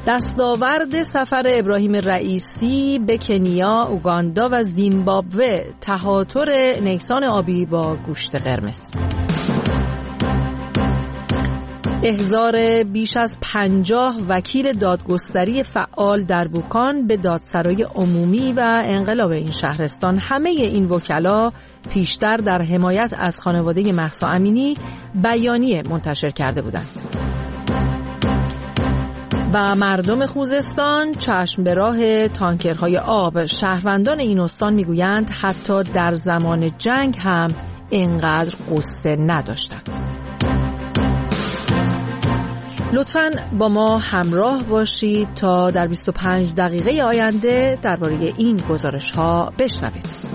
دستاورد سفر ابراهیم رئیسی به کنیا، اوگاندا و زیمبابوه، تهاتر نیسان آبی با گوشت قرمز. احضار بیش از 50 وکیل دادگستری فعال در بوکان به دادسرای عمومی و انقلاب این شهرستان. همه این وکلا پیشتر در حمایت از خانواده مهسا امینی بیانیه منتشر کرده بودند. و مردم خوزستان چشم به راه تانکرهای آب. شهروندان این استان میگویند حتی در زمان جنگ هم اینقدر غصه نداشتند. لطفاً با ما همراه باشید تا در 25 دقیقه آینده درباره این گزارش‌ها بشنوید.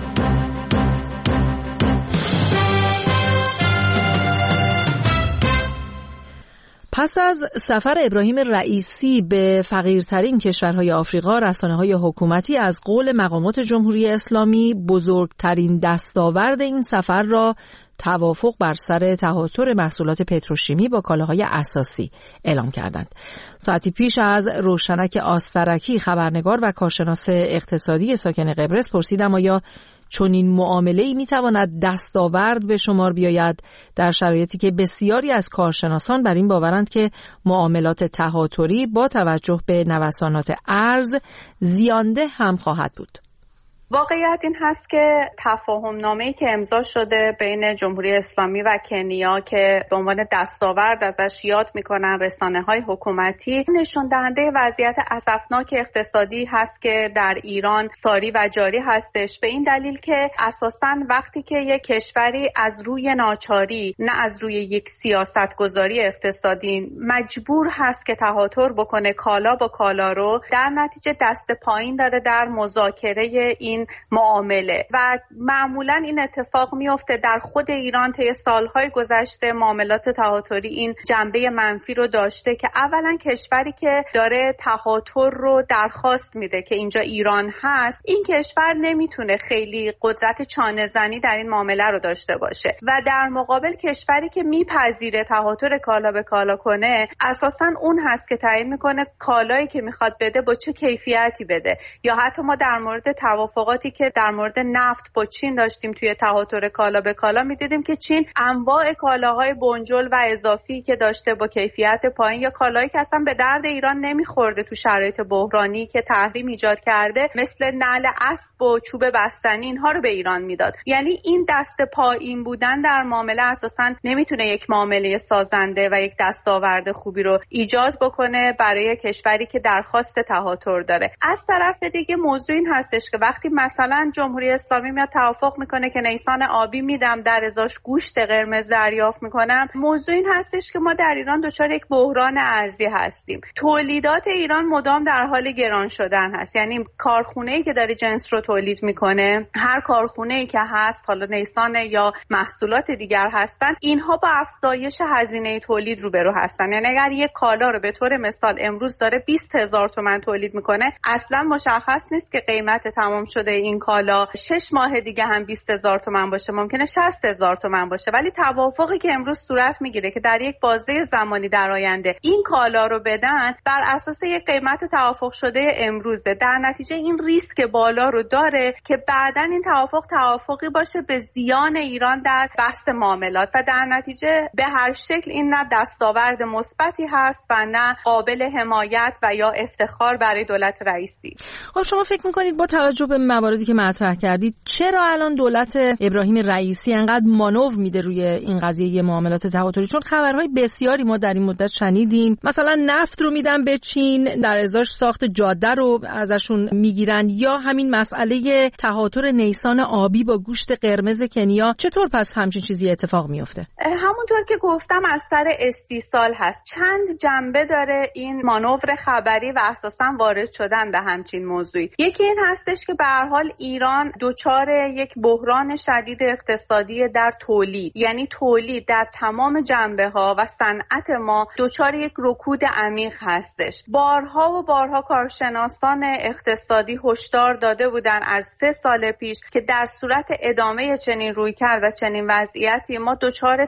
پس از سفر ابراهیم رئیسی به فقیرترین کشورهای آفریقا، رسانه‌های حکومتی از قول مقامات جمهوری اسلامی بزرگترین دستاورد این سفر را توافق بر سر تهاتر محصولات پتروشیمی با کالاهای اساسی اعلام کردند. ساعتی پیش از روشنک آسترکی، خبرنگار و کارشناس اقتصادی ساکن قبرس، پرسیدم آیا چنین معامله‌ای میتواند دستاورد به شمار بیاید در شرایطی که بسیاری از کارشناسان بر این باورند که معاملات تهاتری با توجه به نوسانات ارز زیانده هم خواهد بود. واقعیت این هست که تفاهم نامه‌ای که امضا شده بین جمهوری اسلامی و کنیا که به عنوان دستاورد ازش یاد میکنن رسانه‌های حکومتی، نشون دهنده وضعیت اسفناک اقتصادی هست که در ایران ساری و جاری هستش، به این دلیل که اساساً وقتی که یک کشوری از روی ناچاری، نه از روی یک سیاستگذاری اقتصادی، مجبور هست که تهاتر بکنه کالا با کالا رو، در نتیجه دست پایین داره در مذاکره این معامله و معمولا این اتفاق میفته. در خود ایران طی سالهای گذشته معاملات تهاتری این جنبه منفی رو داشته که اولا کشوری که داره تهاتر رو درخواست میده که اینجا ایران هست، این کشور نمیتونه خیلی قدرت چانه زنی در این معامله رو داشته باشه و در مقابل کشوری که میپذیره تهاتر کالا به کالا کنه، اساسا اون هست که تعیین میکنه کالایی که میخواد بده با چه کیفیتی بده. یا حتی ما در مورد توافقاتی که در مورد نفت با چین داشتیم توی تهاتر کالا به کالا، میدیدیم که چین انواع کالاهای بنجل و اضافی که داشته با کیفیت پایین یا کالایی که اصلا به درد ایران نمیخورده تو شرایط بحرانی که تحریم ایجاد کرده، مثل نعل اسب و چوب بستنی، اینها رو به ایران میداد. یعنی این دست پایین بودن در معامله اساسا نمیتونه یک معامله سازنده و یک دستاورد خوبی رو ایجاد بکنه برای کشوری که درخواست تهاتر داره. از طرف دیگه موضوع این هستش که وقتی مثلا جمهوری اسلامی میاد توافق میکنه که نیسان آبی میدم، در ازاش گوشت قرمز دریافت میکنم، موضوع این هستش که ما در ایران دچار یک بحران ارزی هستیم. تولیدات ایران مدام در حال گران شدن هست. یعنی کارخونه‌ای که داره جنس رو تولید میکنه، هر کارخونه‌ای که هست، حالا نیسان یا محصولات دیگر هستن، اینها با افزایش هزینه تولید روبرو هستن. یعنی اگر یک کالا رو به طور مثال امروز داره 20,000 تومان تولید میکنه، اصلا مشخص نیست که قیمت تمام شده این کالا 6 ماه دیگه هم 20,000 تومان باشه، ممکنه 60,000 تومان باشه. ولی توافقی که امروز صورت میگیره که در یک بازه زمانی در آینده این کالا رو بدن بر اساس یک قیمت توافق شده امروزه، در نتیجه این ریسک بالا رو داره که بعداً این توافقی باشه به زیان ایران در بحث معاملات و در نتیجه به هر شکل این نه دستاورد مثبتی هست و نه قابل حمایت و یا افتخار برای دولت رئیسی. خب شما فکر می‌کنید با توجه به مواردی که مطرح کردید چرا الان دولت ابراهیم رئیسی انقدر مانور میده روی این قضیه معاملات تهاتری؟ چون خبرهای بسیاری ما در این مدت شنیدیم، مثلا نفت رو میدن به چین، در ازاش ساخت جاده رو ازشون میگیرن، یا همین مسئله تهاتر نیسان آبی با گوشت قرمز کنیا. چطور پس همچین چیزی اتفاق میفته؟ همونطور که گفتم از سر استیصال هست. چند جنبه داره این مانور خبری و اساساً وارد شدن به همچین موضوعی. یکی این هستش که به هر حال ایران دچار یک بحران شدید اقتصادی در تولید، یعنی تولید در تمام جنبه‌ها و صنعت ما دچار یک رکود عمیق هستش. بارها و بارها کارشناسان اقتصادی هشدار داده بودن از 3 سال پیش که در صورت ادامه چنین رویکرد و چنین وضعیتی ما دچار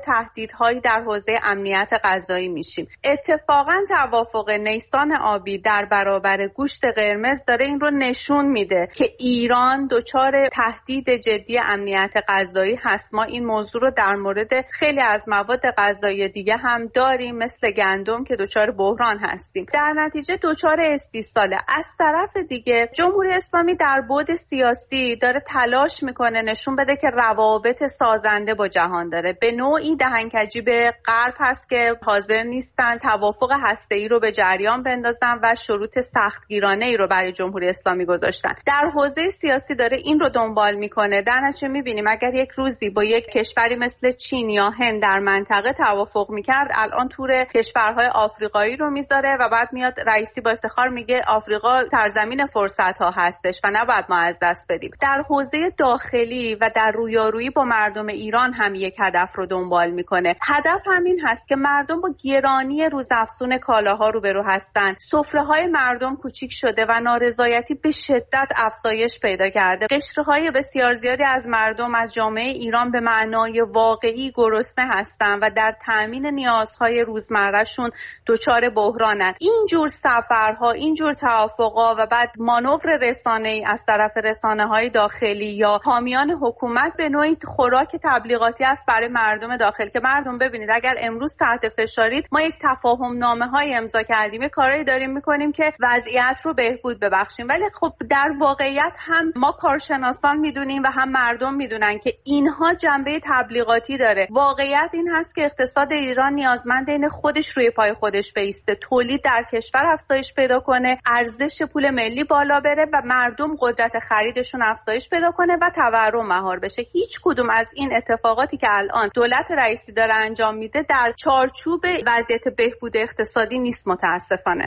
تهدیدهایی در حوزه امنیت غذایی میشیم. اتفاقا توافق نیسان آبی در برابر گوشت قرمز داره این رو نشون میده که ایران دچار تهدید جدی امنیت غذایی هست. ما این موضوع رو در مورد خیلی از مواد غذایی دیگه هم داریم، مثل گندم که دچار بحران هستیم. در نتیجه دچار استیصاله. از طرف دیگه جمهوری اسلامی در بعد سیاسی داره تلاش میکنه نشون بده که روابط سازنده با جهان داره. به نوعی دهنکجی به غرب هست که حاضر نیستن توافق هسته‌ای رو به جریان بندازن و شروط سختگیرانه‌ای رو برای جمهوری اسلامی گذاشتن. در حوزه سیاسی داره این رو دنبال میکنه. در نتیجه میبینیم اگر یک روزی با یک کشوری مثل چین یا هند در منطقه توافق میکرد، الان تور کشورهای آفریقایی رو میذاره و بعد میاد رئیسی با افتخار میگه آفریقا سرزمین فرصت‌ها هستش و نباید ما از دست بدیم. در حوزه داخلی و در رویارویی با مردم ایران هم یک هدف رو دنبال میکنه. هدف همین هست که مردم با گرانی روزافزون کالاها روبرو هستن. سفره‌های مردم کوچیک شده و نارضایتی به شدت افزایش پیدا کرده. قشرهای بسیار زیادی از مردم از جامعه ایران به معنای واقعی گرسنه هستن و در تامین نیازهای روزمرهشون دچار بحرانن. اینجور سفرها، اینجور توافقا و بعد مانور رسانه‌ای از طرف رسانه‌های داخلی یا حامیان حکومت به نوعی خوراک تبلیغاتی است برای مردم داخل که مردم ببینید اگر امروز تحت فشارید، ما یک تفاهم نامه‌های امضا کردیم، کارایی داریم می‌کنیم که وضعیت رو بهبود ببخشیم. ولی خب در واقعیت هم ما کارشناسان میدونیم و هم مردم میدونن که اینها جنبه تبلیغاتی داره. واقعیت این هست که اقتصاد ایران نیازمند این خودش روی پای خودش بایسته، تولید در کشور افزایش پیدا کنه، ارزش پول ملی بالا بره و مردم قدرت خریدشون افزایش پیدا کنه و تورم مهار بشه. هیچ کدوم از این اتفاقاتی که الان دولت رئیسی داره انجام میده در چارچوب وضعیت بهبود اقتصادی نیست متاسفانه.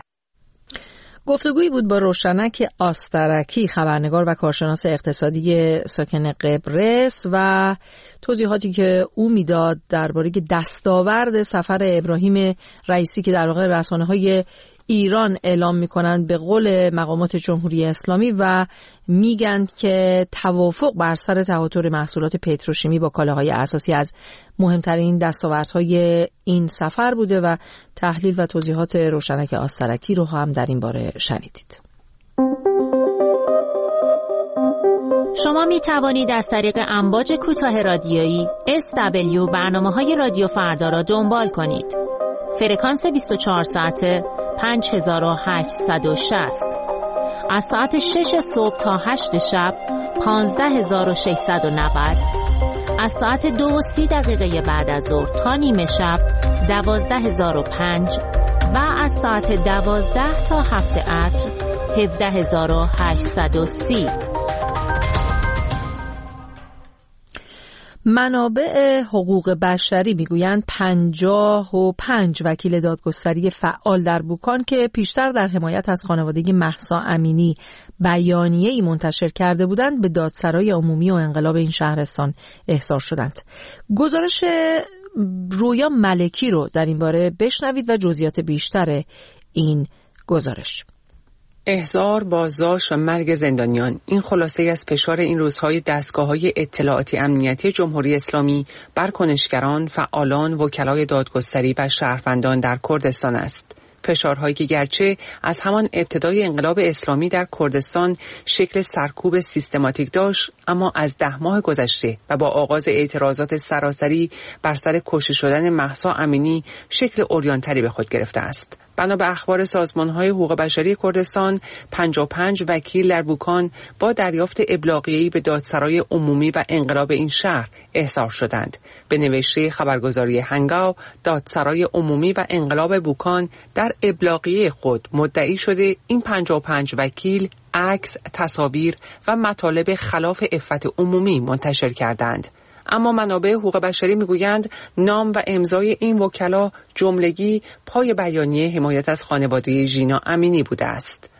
گفتگویی بود با روشنک آسترکی، خبرنگار و کارشناس اقتصادی ساکن قبرس، و توضیحاتی که او میداد درباره دستاورد سفر ابراهیم رئیسی که در واقع رسانه‌های ایران اعلام میکنند به قول مقامات جمهوری اسلامی و میگند که توافق بر سر تهاتر محصولات پتروشیمی با کالاهای اساسی از مهمترین دستاوردهای این سفر بوده و تحلیل و توضیحات روشنک آسترکی رو هم در این باره شنیدید. شما می توانید از طریق امواج کوتاه رادیویی SW برنامه‌های رادیو فردا را دنبال کنید. فرکانس 24 ساعته 5860. از ساعت 6 صبح تا 8 شب 15690. از ساعت 2:30 بعد از ظهر تا نیمه شب 12005 و از ساعت 12 تا 7 عصر 17830. منابع حقوق بشری میگویند 55 وکیل دادگستری فعال در بوکان که پیشتر در حمایت از خانواده مهسا امینی بیانیه‌ای منتشر کرده بودند به دادسرای عمومی و انقلاب این شهرستان احضار شدند. گزارش رویا ملکی رو در این باره بشنوید و جزئیات بیشتر این گزارش. احضار، بازداشت و مرگ زندانیان، این خلاصه از فشار این روزهای دستگاه‌های اطلاعاتی امنیتی جمهوری اسلامی بر کنشگران، فعالان، وکلای دادگستری و شهروندان در کردستان است. فشارهایی که گرچه از همان ابتدای انقلاب اسلامی در کردستان شکل سرکوب سیستماتیک داشت، اما از 10 ماه گذشته و با آغاز اعتراضات سراسری بر سر کشته شدن مهسا امینی شکل عریان‌تری به خود گرفته است. بنا به اخبار سازمان‌های حقوق بشری کردستان، 55 وکیل در بوکان با دریافت ابلاغیه‌ای به دادسرای عمومی و انقلاب این شهر احضار شدند. به نوشته خبرگزاری هنگاو، دادسرای عمومی و انقلاب بوکان در ابلاغیه خود مدعی شده این 55 وکیل عکس، تصاویر و مطالب خلاف عفت عمومی منتشر کردند. اما منابع حقوق بشری میگویند نام و امضای این وکلا جملگی پای بیانیه حمایت از خانواده ژینا امینی بوده است.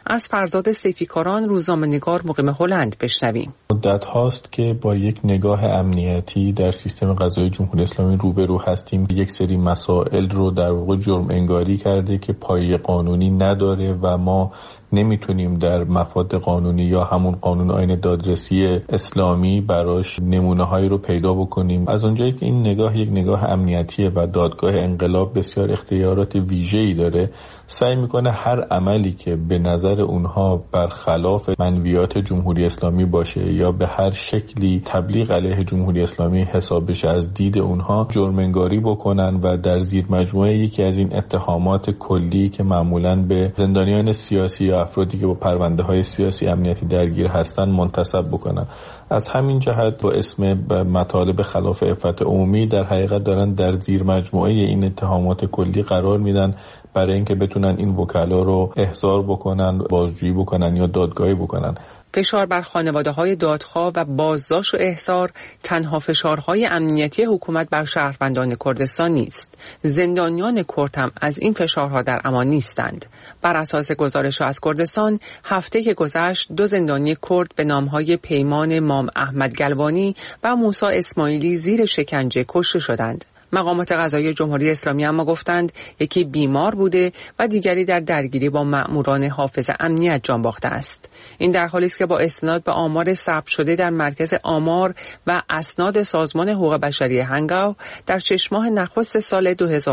از فرزاد سیفیکاران، روزنامه‌نگار مقیم هلند بشنویم. مدت هاست که با یک نگاه امنیتی در سیستم قضایی جمهوری اسلامی روبرو هستیم. یک سری مسائل رو در واقع جرم انگاری کرده که پایه قانونی نداره و ما نمیتونیم در مفاد قانونی یا همون قانون آیین دادرسی اسلامی براش نمونه‌هایی رو پیدا بکنیم. از اونجایی که این نگاه یک نگاه امنیتیه و دادگاه انقلاب بسیار اختیارات ویژه‌ای داره، سعی میکنه هر عملی که به نظر اونها برخلاف منویات جمهوری اسلامی باشه یا به هر شکلی تبلیغ علیه جمهوری اسلامی حساب بشه از دید اونها جرم انگاری بکنن و در زیر مجموعه یکی از این اتهامات کلی که معمولاً به زندانیان سیاسی یا افرادی که با پرونده‌های سیاسی امنیتی درگیر هستن منتسب بکنن. از همین جهت با اسم مطالب خلاف عفت عمومی در حقیقت دارن در زیر مجموعه این اتهامات کلی قرار میدن برای اینکه بتونن این وکلا رو احضار بکنن، بازجویی بکنن یا دادگاهی بکنن. فشار بر خانواده‌های دادخواه و بازداشت و احضار تنها فشارهای امنیتی حکومت بر شهروندان کردستان نیست. زندانیان کرد هم از این فشارها در امان نیستند. بر اساس گزارش از کردستان، هفته که گذشت 2 زندانی کرد به نامهای پیمان مام احمد گلوانی و موسی اسماعیلی زیر شکنجه کشته شدند. مقامات قضایی جمهوری اسلامی اما گفتند یکی بیمار بوده و دیگری در درگیری با مأموران حافظ امنیت جان باخته است. این در حالی است که با استناد به آمار ثبت شده در مرکز آمار و اسناد سازمان حقوق بشری هنگاو در 6 ماه نخست سال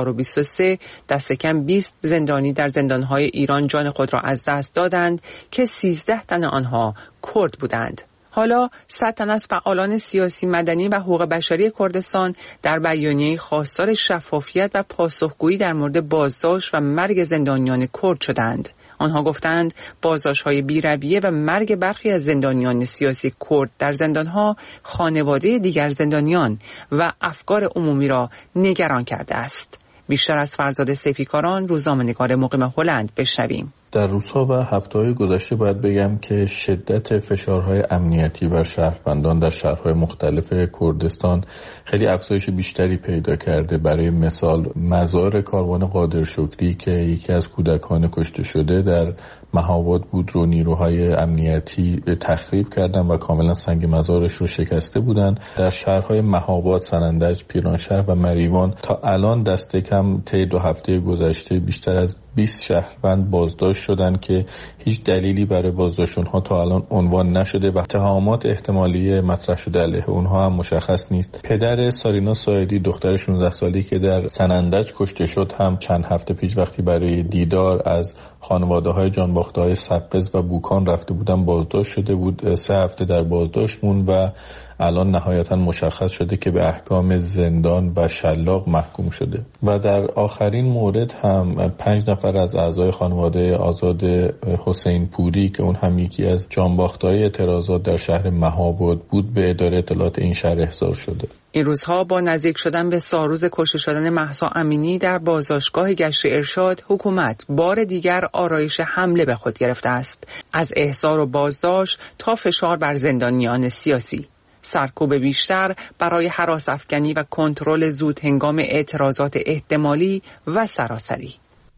2023 دست کم 20 زندانی در زندانهای ایران جان خود را از دست دادند که 13 تن آنها کرد بودند. حالا 100 تن از فعالان سیاسی، مدنی و حقوق بشری کردستان در بیانیه‌ای خواستار شفافیت و پاسخگویی در مورد بازداشت و مرگ زندانیان کرد شدند. آنها گفتند بازداشت‌های بی‌رویه و مرگ برخی از زندانیان سیاسی کرد در زندان‌ها خانواده دیگر زندانیان و افکار عمومی را نگران کرده است. بیشتر از فرزاد سیفیکاران، روزنامه‌نگار مقیم هلند بشنویم. در روزها و هفته‌های گذشته باید بگم که شدت فشارهای امنیتی بر شهروندان در شهرهای مختلف کردستان خیلی افزایش بیشتری پیدا کرده. برای مثال مزار کاروان قادر شکری که یکی از کودکان کشته شده در مهاباد بود رو نیروهای امنیتی تخریب کردن و کاملا سنگ مزارش رو شکسته بودن. در شهرهای مهاباد، سنندج، پیرانشهر و مریوان تا الان دست کم طی 2 هفته گذشته بیشتر از 20 شهروند بازداشت شدن که هیچ دلیلی برای بازداشت اونها تا الان عنوان نشده و اتهامات احتمالی مطرح شده علیه اونها هم مشخص نیست. پدر سارینا سایدی، دختر 16 سالی که در سنندج کشته شد، هم چند هفته پیش وقتی برای دیدار از خانواده‌های جانباخته‌های سقز و بوکان رفته بودن بازداشت شده بود. 3 هفته در بازداشت موند و الان نهایتا مشخص شده که به احکام زندان و شلاق محکوم شده. و در آخرین مورد هم 5 نفر از اعضای خانواده آزاد حسین پوری که اون هم یکی از جانباخته‌های اعتراضات در شهر مهاباد بود به اداره اطلاعات این شهر احضار شده. این روزها با نزدیک شدن به سالروز کشته شدن مهسا امینی در بازداشتگاه گشت ارشاد، حکومت بار دیگر آرایش حمله به خود گرفته است، از احضار و بازداشت تا فشار بر زندانیان سیاسی. سرکوب بیشتر برای هراس افکنی و کنترل زود هنگام اعتراضات احتمالی و سراسری.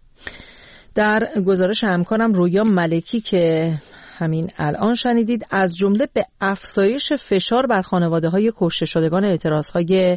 در گزارش همکارم رویا ملکی که همین الان شنیدید، از جمله به افزایش فشار بر خانواده‌های کشته شدگان اعتراض‌های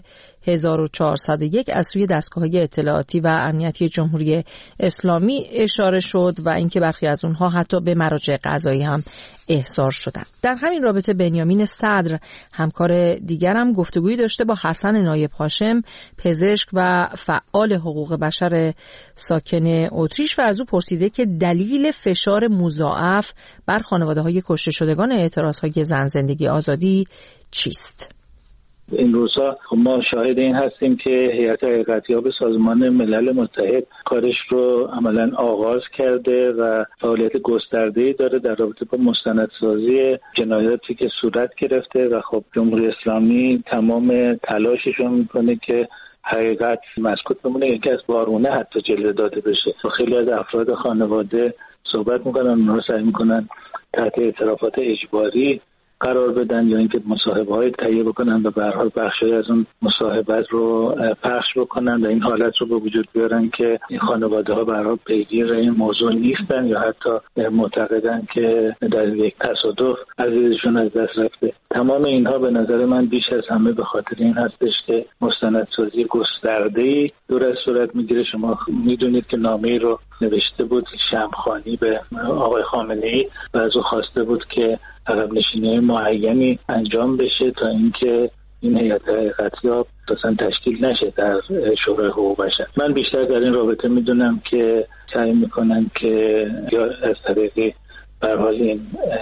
1401 از سوی دستگاه‌های اطلاعاتی و امنیتی جمهوری اسلامی اشاره شد و اینکه برخی از اونها حتی به مراجع قضایی هم احضار شدند. در همین رابطه بنیامین صدر، همکار دیگرم، گفتگویی داشته با حسن نایب هاشم، پزشک و فعال حقوق بشر ساکن اتریش و از او پرسیده که دلیل فشار مضاعف بر خانواده‌های کشته شدگان اعتراض‌های زن زندگی آزادی چیست؟ این روزها ما شاهد این هستیم که هیئت حقیقتیاب سازمان ملل متحد کارش رو عملاً آغاز کرده و فعالیت گسترده‌ای داره در رابطه با مستندسازی جنایاتی که صورت گرفته و خب جمهوری اسلامی تمام تلاشش رو میکنه که حقیقت مسکوت بمونه، یکی از بارونه حتی جلوه داده بشه. خیلی از افراد خانواده صحبت میکنن، اونها سعی میکنن تحت اعترافات اجباری قرار بدن یا اینکه مصاحبه‌های تهیه بکنن و به هر حال بخشی از اون مصاحبت رو پخش بکنن و این حالت رو به وجود بیارن که این خانواده‌ها به هر حال پیگیر این موضوع نیستن یا حتی معتقدن که در یک تصادف عزیزشون از دست رفته. تمام اینها به نظر من بیش از همه به خاطر این هستش که مستندسازی گسترده‌ای دور از صورت میگیره. شما میدونید که نامه‌ای رو نوشته بود شمخانی به آقای خامنه‌ای و از او خواسته بود که عقب نشینی معینی انجام بشه تا اینکه این هیئت حقیقتیاب اصلا تشکیل نشه در شورای حقوق بشر. من بیشتر در این رابطه میدونم که سعی میکنن که یا از طریق به هر حال این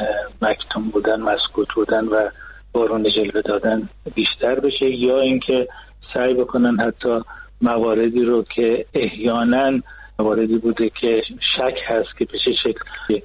مکتوم بودن، مسکوت بودن و بارون جلوه دادن بیشتر بشه، یا اینکه سعی بکنن حتی مواردی رو که احیانا مواردی بوده که شک هست که به چه شکل یک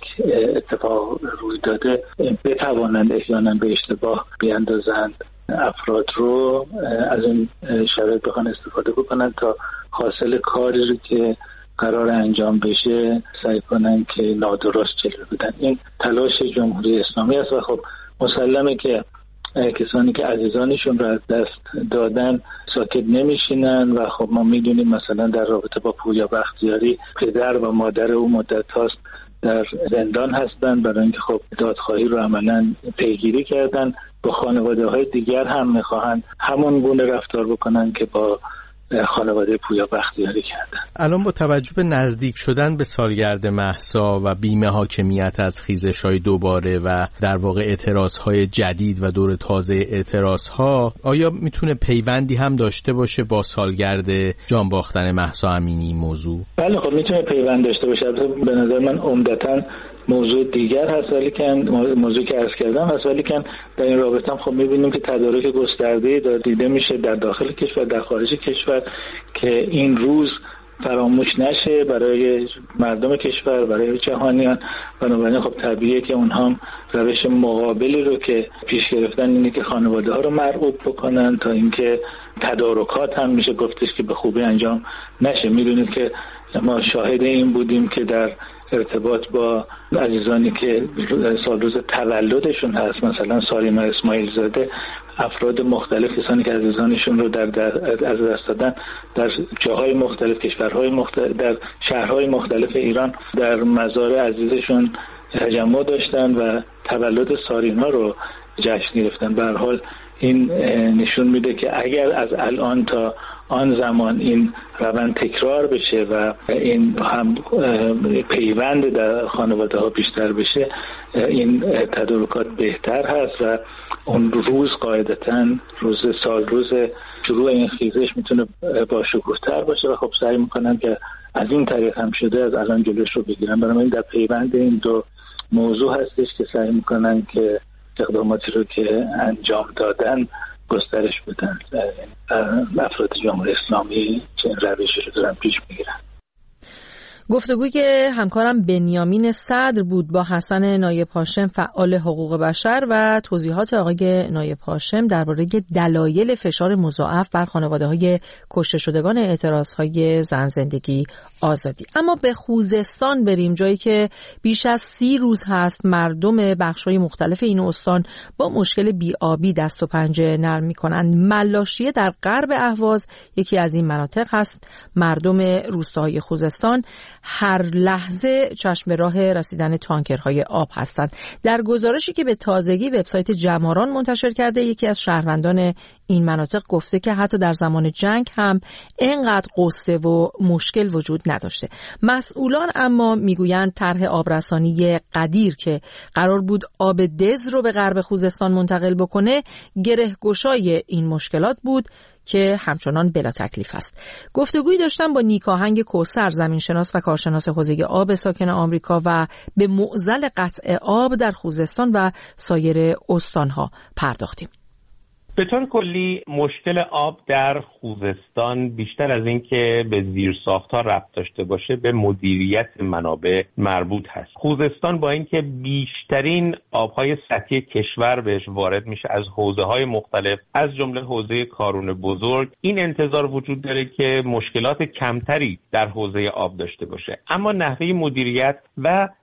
اتفاق روی داده بتوانند احیانا به اشتباه بیاندازند افراد رو، از این شرایط بخوان استفاده بکنن تا حاصل کاری رو که قرار انجام بشه سعی کنن که نادرست جلوه بدن. این تلاش جمهوری اسلامی است و خب مسلمه که کسانی که عزیزانشون رو از دست دادن ساکت نمیشینن و خب ما میدونیم مثلا در رابطه با پویا بختیاری پدر و مادر او مدت هاست در زندان هستن برای اینکه خب دادخواهی رو عملا پیگیری کردن. با خانواده های دیگر هم میخواهن همون گونه رفتار بکنن که با خانواده پویا بختیاری کردن. الان با توجه به نزدیک شدن به سالگرد مهسا و بیم حاکمیت از خیزش‌های دوباره و در واقع اعتراض‌های جدید و دور تازه اعتراض‌ها، آیا میتونه پیوندی هم داشته باشه با سالگرد جان باختن مهسا امینی موضوع؟ بله خب میتونه پیوند داشته باشه. به نظر من عمدتاً موضوع دیگر هست، ولی که موضوع که عرض کردم هست، ولی که در این رابطه هم خب می‌بینیم که تدارک گسترده‌ای دیده میشه در داخل کشور در خارج کشور که این روز فراموش نشه برای مردم کشور، برای جهانیان. بنابراین خب طبیعیه که اونها هم روش مقابلی رو که پیش گرفتن اینه که خانواده ها رو مرعوب بکنن تا اینکه تدارکات هم میشه گفتش که به خوبی انجام نشه. میدونید که ما شاهد این بودیم که در ارتباط با عزیزانی که سال روز تولدشون هست، مثلا سارینا اسماعیل زاده، افراد مختلف کسانی که عزیزانشون رو از دست دادن در جاهای مختلف، کشورهای مختلف، در شهرهای مختلف ایران در مزار عزیزشون تجمع داشتن و تولد سارینا رو جشن گرفتن. به هر حال این نشون میده که اگر از الان تا آن زمان این روند تکرار بشه و این هم پیوند در خانواده ها بیشتر بشه، این تدارکات بهتر هست و اون روز قاعدتاً روز شروع این خیزش میتونه با شکوفتر باشه و خب سعی میکنن که از این طریق هم شده از الان جلوش رو بگیرن. بنابراین در پیوند این دو موضوع هستش که سعی میکنن که اقداماتی رو که انجام دادن گسترش بدن. افراد جمهوری اسلامی چنین روشی رو دارن پیش میگیرن. گفتگویی که همکارم بنیامین صدر بود با حسن نایب هاشم فعال حقوق بشر و توضیحات آقای نایب هاشم درباره دلایل فشار مضاعف بر خانواده‌های کشته شدگان اعتراض‌های زن زندگی آزادی. اما به خوزستان بریم، جایی که بیش از 30 روز هست مردم بخش‌های مختلف این استان با مشکل بی‌آبی دست و پنجه نرم می‌کنند. ملاشیه در غرب اهواز یکی از این مناطق هست. مردم روستاهای خوزستان هر لحظه چشم به راه رسیدن تانکرهای آب هستند. در گزارشی که به تازگی وبسایت جماران منتشر کرده، یکی از شهروندان این مناطق گفته که حتی در زمان جنگ هم اینقدر غصه و مشکل وجود نداشته. مسئولان اما میگویند طرح آبرسانی قدیر که قرار بود آب دز رو به غرب خوزستان منتقل بکنه، گره‌گشای این مشکلات بود که همچنان بلا تکلیف است. گفتگویی داشتم با نیکاهنگ کوثر، زمینشناس و کارشناس حوزه آب ساکن آمریکا، و به معضل قطع آب در خوزستان و سایر استانها پرداختیم. به طور کلی مشکل آب در خوزستان بیشتر از این که به زیرساخت‌ها ربط داشته باشه به مدیریت منابع مربوط هست. خوزستان با اینکه بیشترین آب‌های سطحی کشور بهش وارد میشه از حوزه‌های مختلف از جمله حوزه کارون بزرگ، این انتظار وجود داره که مشکلات کمتری در حوزه آب داشته باشه، اما نحوه مدیریت و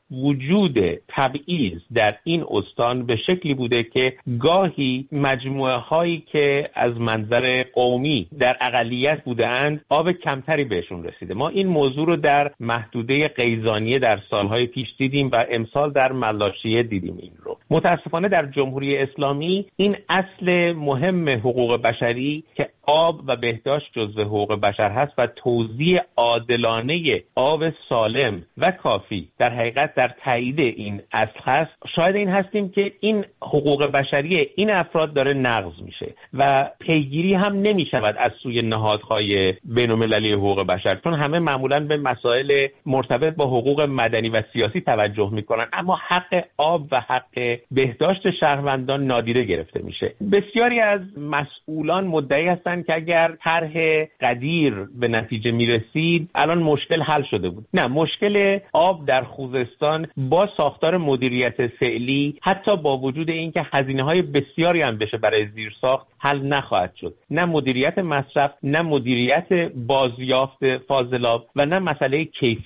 وجود تبعیض در این استان به شکلی بوده که گاهی مجموعه هایی که از منظر قومی در اقلیت بودند آب کمتری بهشون رسیده. ما این موضوع رو در محدوده قیزانیه در سالهای پیش دیدیم و امسال در ملاشیه دیدیم. این رو متاسفانه در جمهوری اسلامی این اصل مهم حقوق بشری که آب و بهداشت جزو حقوق بشر هست و توزیع عادلانه آب سالم و کافی در حقیقت در تایید این اصل هست، شاید این هستیم که این حقوق بشری این افراد داره نقض میشه و پیگیری هم نمیشود از سوی نهادهای بین‌المللی حقوق بشر، چون همه معمولاً به مسائل مرتبط با حقوق مدنی و سیاسی توجه میکنن، اما حق آب و حق بهداشت شهروندان نادیده گرفته میشه. بسیاری از مسئولان مدعی هستند که اگر طرح قدیر به نتیجه میرسید الان مشکل حل شده بود. نه، مشکل آب در خوزستان با ساختار مدیریت فعلی حتی با وجود اینکه هزینه‌های بسیاری هم بشه برای زیرساخت حل نخواهد شد. نه مدیریت مصرف، نه مدیریت بازیافت فاضلاب و نه مسئله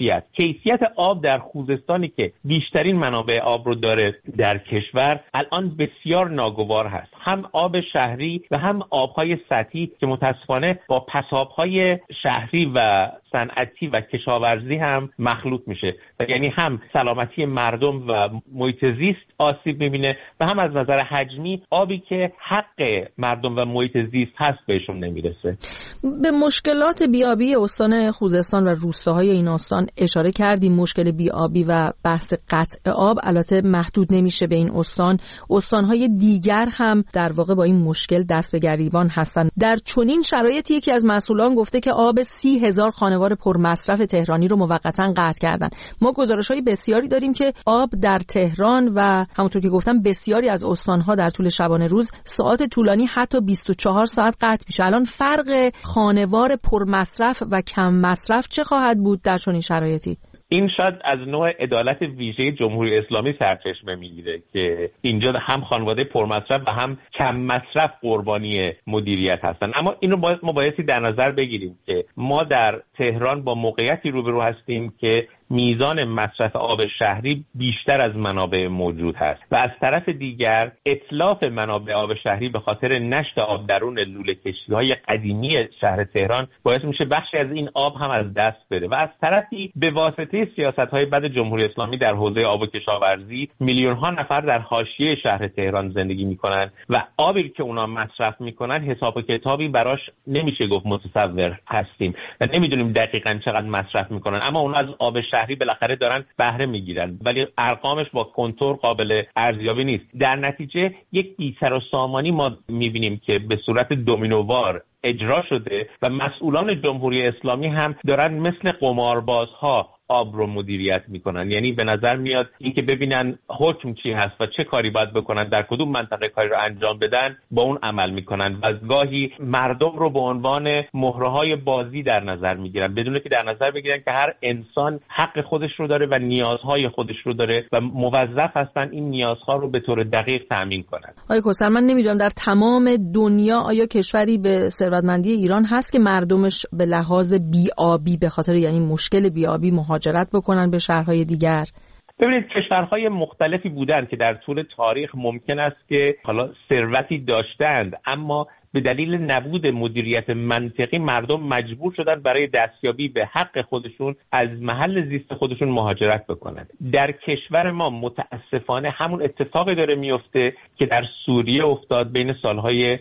کیفیت آب در خوزستانی که بیشترین منابع آب رو داره در کشور الان بسیار ناگوار هست. هم آب شهری و هم آبهای سطحی که متاسفانه با پسابهای شهری و صنعتی و کشاورزی هم مخلوط میشه و یعنی هم سلامتی مردم و محیط زیست آسیب میبینه و هم از نظر حجمی آبی که حق مردم و محیط زیست هست بهشون نمیرسه. به مشکلات بیابی استان خوزستان و روستاهای این استان اشاره کردیم. مشکل بیابی و بحث قطع آب البته محدود نمیشه به این استان. استانهای دیگر هم در واقع با این مشکل دست به گریبان هستن. در چنین شرایطی یکی از مسئولان گفته که آب 30,000 خانوار پرمصرف تهرانی رو موقتا قطع کردن. ما گزارش‌های بسیاری داریم که آب در تهران و همونطور که گفتم بسیاری از استان‌ها در طول شبانه روز ساعات طولانی حتی 24 ساعت قطع میشه. الان فرق خانوار پرمصرف و کم مصرف چه خواهد بود در چنین شرایطی؟ این شاید از نوع عدالت ویژه جمهوری اسلامی سرچشمه میگیره که اینجا هم خانواده پرمصرف و هم کم مصرف قربانی مدیریت هستن. اما این رو ما بایستی در نظر بگیریم که ما در تهران با موقعیتی روبرو هستیم که میزان مصرف آب شهری بیشتر از منابع موجود هست و از طرف دیگر اتلاف منابع آب شهری به خاطر نشت آب درون لوله کشی‌های قدیمی شهر تهران باعث میشه بخشی از این آب هم از دست بره و از طرفی به واسطه سیاست‌های بد جمهوری اسلامی در حوزه آب و کشاورزی میلیون‌ها نفر در حاشیه شهر تهران زندگی میکنن و آبی که اونا مصرف میکنن حساب و کتابی براش نمیشه گفت متصور هستیم و نمیدونیم دقیقاً چقدر مصرف میکنن، اما اونا از آب شهری بالاخره دارن بهره میگیرن ولی ارقامش با کنترل قابل ارزیابی نیست. در نتیجه یک بی‌سر و سامانی ما میبینیم که به صورت دومینووار اجرا شده و مسئولان جمهوری اسلامی هم دارن مثل قماربازها آب رو مدیریت میکنن. یعنی به نظر میاد اینکه ببینن حکم چی هست و چه کاری باید بکنن، در کدوم منطقه کاری رو انجام بدن، با اون عمل میکنن و گاهی مردم رو به عنوان مهره‌های بازی در نظر میگیرن بدون که در نظر بگیرن که هر انسان حق خودش رو داره و نیازهای خودش رو داره و موظف هستن این نیازها رو به طور دقیق تامین کنن. آقای کوثر، من نمیدونم در تمام دنیا آیا کشوری به ثروتمندی ایران هست که مردمش به لحاظ بی‌آبی به خاطر یعنی مشکل بی‌آبی مهاجرت بکنن به شهرهای دیگر؟ ببینید کشورهای مختلفی بودن که در طول تاریخ ممکن است که حالا ثروتی داشتند اما به دلیل نبود مدیریت منطقی مردم مجبور شدن برای دستیابی به حق خودشون از محل زیست خودشون مهاجرت بکنند. در کشور ما متاسفانه همون اتفاقی داره میفته که در سوریه افتاد بین سالهای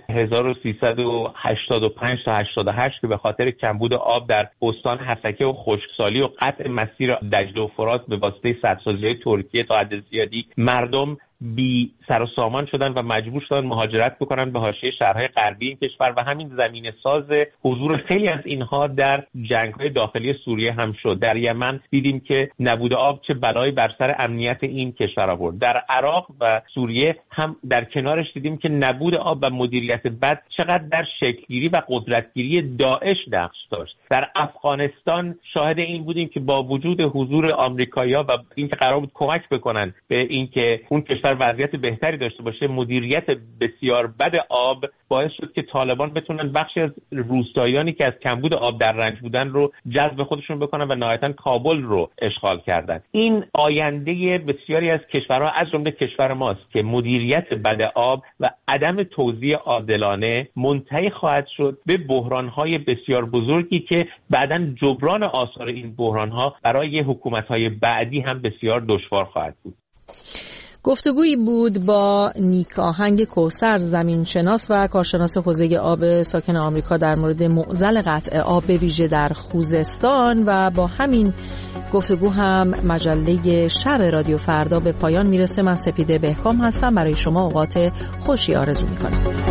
1385 تا 88 که به خاطر کمبود آب در استان حسکه و خشکسالی و قطع مسیر دجله و فرات به واسطه سدسازی‌های ترکیه تا حد زیادی مردم بی سر و سامان شدن و مجبور شدن مهاجرت بکنن به حاشیه شهرهای غربی این کشور و همین زمینه ساز حضور خیلی از اینها در جنگ‌های داخلی سوریه هم شد. در یمن دیدیم که نبود آب چه بلایی بر سر امنیت این کشور آورد. در عراق و سوریه هم در کنارش دیدیم که نبود آب و مدیریت بد چقدر در شکلگیری و قدرتگیری داعش نقش داشت. در افغانستان شاهد این بودیم که با وجود حضور آمریکایی‌ها و اینکه قرار بود کمک بکنن به اینکه اون کشور کشور وضعیت بهتری داشته باشه، مدیریت بسیار بد آب باعث شد که طالبان بتونن بخشی از روستاییانی که از کمبود آب در رنج بودن رو جذب خودشون بکنن و نهایتاً کابل رو اشغال کردن. این آینده بسیاری از کشورها از جمله کشور ماست که مدیریت بد آب و عدم توزیع عادلانه منتهی خواهد شد به بحران‌های بسیار بزرگی که بعداً جبران آثار این بحران‌ها برای حکومت‌های بعدی هم بسیار دشوار خواهد بود. گفتگویی بود با نیک آهنگ کوثر، زمینشناس و کارشناس حوزه آب ساکن آمریکا در مورد معضل قطع آب به ویژه در خوزستان و با همین گفتگو هم مجله شب رادیو فردا به پایان میرسه. من سپیده بهکام هستم، برای شما اوقات خوشی آرزو میکنم.